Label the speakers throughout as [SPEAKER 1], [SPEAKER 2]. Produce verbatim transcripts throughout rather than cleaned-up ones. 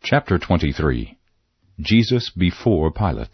[SPEAKER 1] Chapter twenty-three. Jesus before Pilate.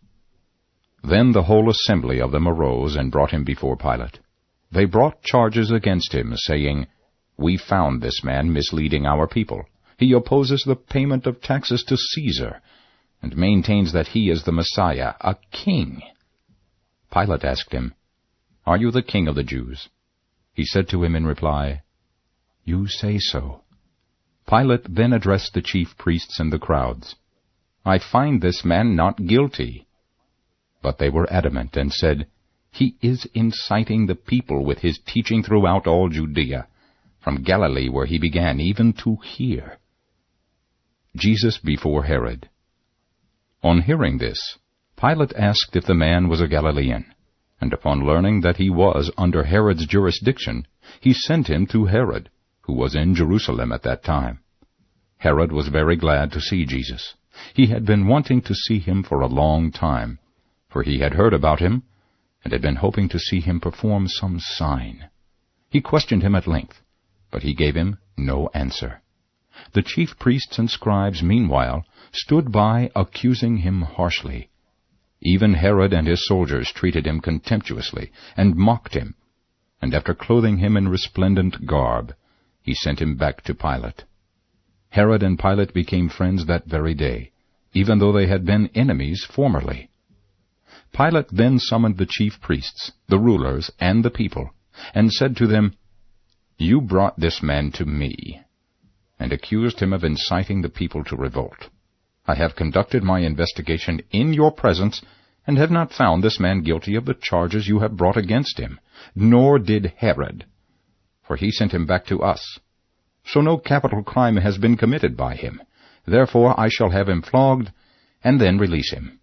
[SPEAKER 1] Then the whole assembly of them arose and brought him before Pilate. They brought charges against him, saying, We found this man misleading our people. He opposes the payment of taxes to Caesar, and maintains that he is the Messiah, a king. Pilate asked him, Are you the king of the Jews? He said to him in reply, You say so. Pilate then addressed the chief priests and the crowds. I find this man not guilty. But they were adamant and said, He is inciting the people with his teaching throughout all Judea, from Galilee where he began, even to here. Jesus before Herod. On hearing this, Pilate asked if the man was a Galilean, and upon learning that he was under Herod's jurisdiction, he sent him to Herod, who was in Jerusalem at that time. Herod was very glad to see Jesus. He had been wanting to see him for a long time, for he had heard about him, and had been hoping to see him perform some sign. He questioned him at length, but he gave him no answer. The chief priests and scribes, meanwhile, stood by, accusing him harshly. Even Herod and his soldiers treated him contemptuously, and mocked him, and after clothing him in resplendent garb, he sent him back to Pilate. Herod and Pilate became friends that very day, even though they had been enemies formerly. Pilate then summoned the chief priests, the rulers, and the people, and said to them, You brought this man to me, and accused him of inciting the people to revolt. I have conducted my investigation in your presence, and have not found this man guilty of the charges you have brought against him, nor did Herod, for he sent him back to us. So no capital crime has been committed by him. Therefore I shall have him flogged, and then release him.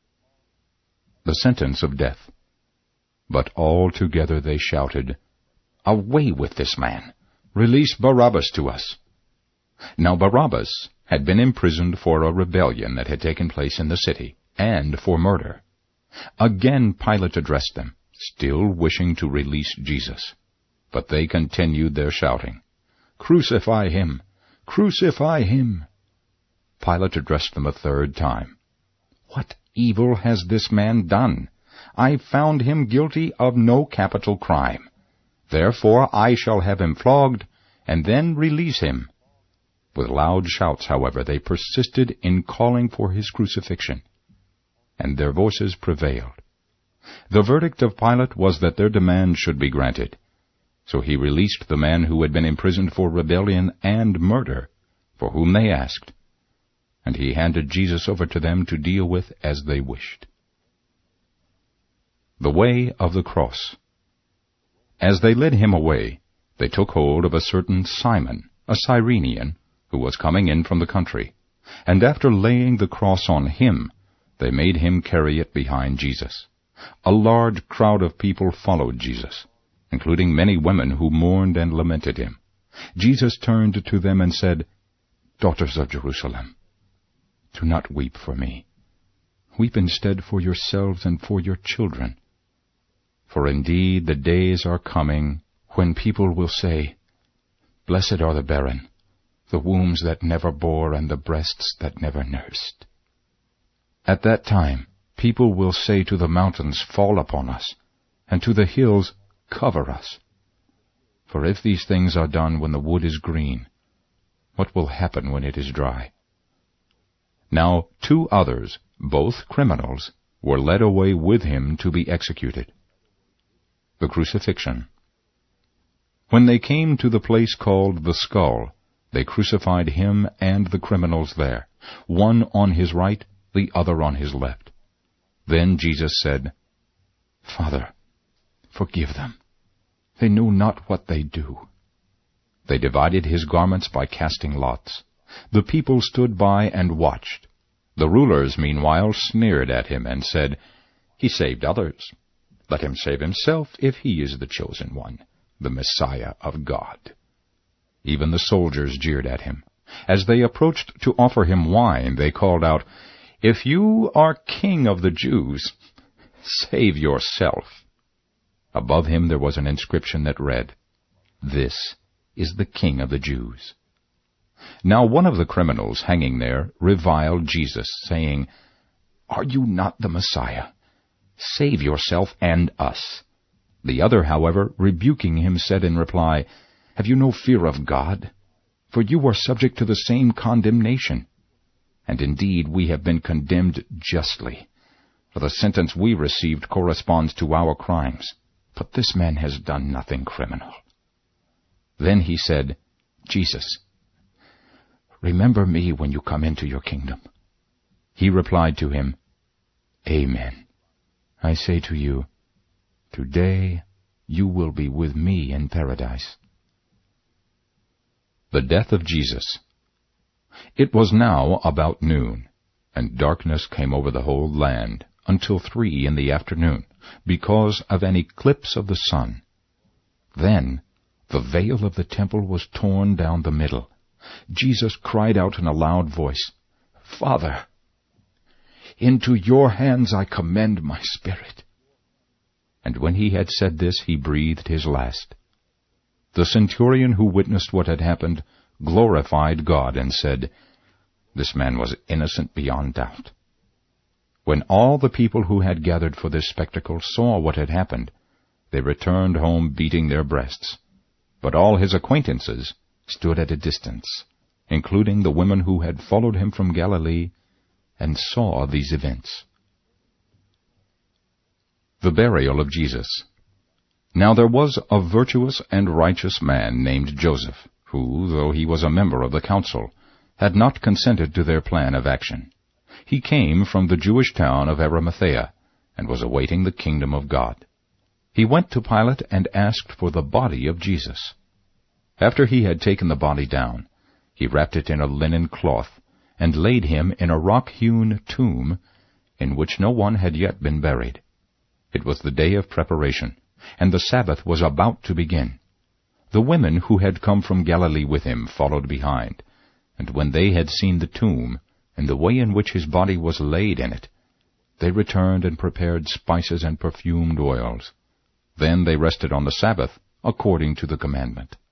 [SPEAKER 1] The sentence of death. But all together they shouted, Away with this man! Release Barabbas to us! Now Barabbas had been imprisoned for a rebellion that had taken place in the city, and for murder. Again Pilate addressed them, still wishing to release Jesus. But they continued their shouting, Crucify him! Crucify him! Pilate addressed them a third time. What evil has this man done? I found him guilty of no capital crime. Therefore I shall have him flogged, and then release him. With loud shouts, however, they persisted in calling for his crucifixion, and their voices prevailed. The verdict of Pilate was that their demand should be granted. So he released the man who had been imprisoned for rebellion and murder, for whom they asked, and he handed Jesus over to them to deal with as they wished. The Way of the Cross. As they led him away, they took hold of a certain Simon, a Cyrenian, who was coming in from the country, and after laying the cross on him, they made him carry it behind Jesus. A large crowd of people followed Jesus, including many women who mourned and lamented him. Jesus turned to them and said, Daughters of Jerusalem, do not weep for me. Weep instead for yourselves and for your children. For indeed the days are coming when people will say, Blessed are the barren, the wombs that never bore, and the breasts that never nursed. At that time people will say to the mountains, Fall upon us, and to the hills, Cover us. For if these things are done when the wood is green, what will happen when it is dry? Now two others, both criminals, were led away with him to be executed. The Crucifixion. When they came to the place called the Skull, they crucified him and the criminals there, one on his right, the other on his left. Then Jesus said, Father, forgive them. They know not what they do. They divided his garments by casting lots. The people stood by and watched. The rulers, meanwhile, sneered at him and said, He saved others. Let him save himself if he is the chosen one, the Messiah of God. Even the soldiers jeered at him. As they approached to offer him wine, they called out, If you are king of the Jews, save yourself. Above him there was an inscription that read, This is the King of the Jews. Now one of the criminals hanging there reviled Jesus, saying, "Are you not the Messiah? Save yourself and us." The other, however, rebuking him, said in reply, "Have you no fear of God? For you are subject to the same condemnation. And indeed we have been condemned justly, for the sentence we received corresponds to our crimes. But this man has done nothing criminal." Then he said, "Jesus, remember me when you come into your kingdom." He replied to him, "Amen. I say to you, today you will be with me in paradise." The death of Jesus. It was now about noon, and darkness came over the whole land until three in the afternoon, because of an eclipse of the sun. Then the veil of the temple was torn down the middle. Jesus cried out in a loud voice, "Father, into your hands I commend my spirit." And when he had said this, he breathed his last. The centurion who witnessed what had happened glorified God and said, "This man was innocent beyond doubt." When all the people who had gathered for this spectacle saw what had happened, they returned home beating their breasts. But all his acquaintances stood at a distance, including the women who had followed him from Galilee, and saw these events. The burial of Jesus. Now there was a virtuous and righteous man named Joseph, who, though he was a member of the council, had not consented to their plan of action. He came from the Jewish town of Arimathea, and was awaiting the kingdom of God. He went to Pilate and asked for the body of Jesus. After he had taken the body down, he wrapped it in a linen cloth, and laid him in a rock-hewn tomb, in which no one had yet been buried. It was the day of preparation, and the Sabbath was about to begin. The women who had come from Galilee with him followed behind, and when they had seen the tomb, and the way in which his body was laid in it, they returned and prepared spices and perfumed oils. Then they rested on the Sabbath, according to the commandment.